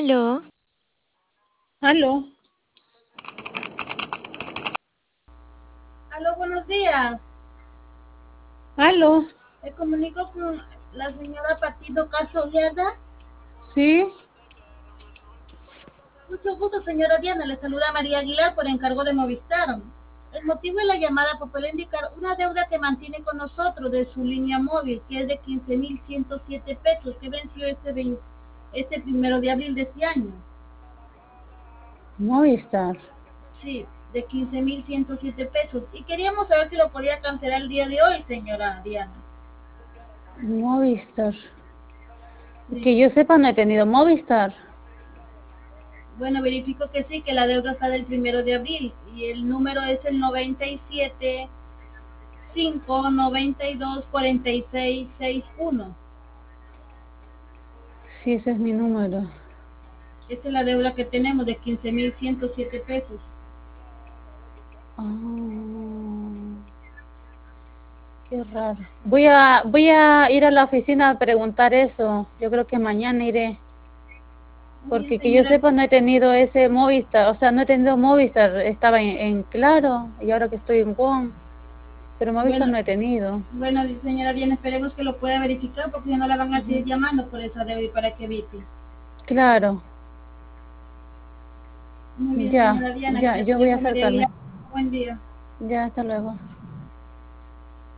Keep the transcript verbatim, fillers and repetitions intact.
Aló, Aló, Aló, buenos días. aló, Me comunico con la señora Patido Casoviada. sí, Mucho gusto, señora Diana. Le saluda María Aguilar por encargo de Movistar. El motivo de la llamada fue para indicar una deuda que mantiene con nosotros de su línea móvil, que es de quince mil ciento siete pesos, que venció este, veinte este primero de abril de este año. Movistar. Sí, de quince mil ciento siete pesos. Y queríamos saber si lo podía cancelar el día de hoy, señora Diana. Movistar. Sí. Que yo sepa, no he tenido Movistar. Bueno, verifico que sí, que la deuda está del primero de abril y el número es el noventa y siete cinco noventa y dos cuarenta y seis sesenta y uno. Sí, ese es mi número. Esta es la deuda que tenemos de quince mil ciento siete pesos. Oh, qué raro. Voy a, voy a ir a la oficina a preguntar eso. Yo creo que mañana iré. Muy bien, Porque que yo señora. sepa, no he tenido ese Movistar. O sea, no he tenido Movistar. Estaba en, en Claro y ahora que estoy en WOM. Pero Movistar Bueno, no he tenido. bueno, señora bien, esperemos que lo pueda verificar porque si no la van a seguir Ujú. llamando por esa deuda y para que evite. Claro, Muy bien, ya, señora Diana, ya, que yo yo voy a soy María Aguilar. acercarme. Buen día. Ya, hasta luego.